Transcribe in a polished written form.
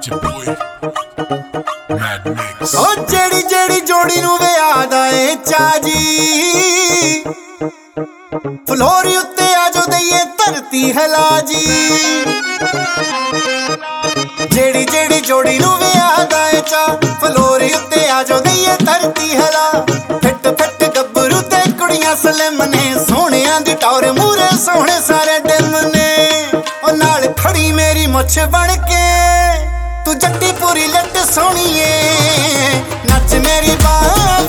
ਓ ਜਿਹੜੀ ਜਿਹੜੀ ਜੋੜੀ ਨੂੰ ਵਿਆਹ ਦਾ ਏ ਚਾਜੀ, ਫਲੋਰ ਉੱਤੇ ਆਜੋ ਦਈਏ ਧਰਤੀ ਹਿਲਾ ਜੀ। ਜਿਹੜੀ ਜਿਹੜੀ ਜੋੜੀ ਨੂੰ ਵਿਆਹ ਦਾ ਏ ਚਾ, ਫਲੋਰ ਉੱਤੇ ਆਜੋ ਦਈਏ ਧਰਤੀ ਹਿਲਾ। ਫਿੱਟ ਫਿੱਟ ਗੱਭਰੂ ਤੇ ਕੁੜੀਆਂ ਸਲਿਮ ਨੇ, ਸੋਹਣਿਆਂ ਦੀ ਟੌਰ ਮੂਰੇ ਸੋਹਣੇ ਸਾਰੇ ਡਿਮ ਨੇ। ਉਹ ਨਾਲ ਖੜੀ ਮੇਰੀ ਮੁੱਛ ਬਣ ਕੇ, ਤੂੰ ਜੱਟੀ ਪੂਰੀ ਲੱਟ ਸੋਹਣੀਏ, ਨੱਚ ਮੇਰੀ ਬਾਂਹ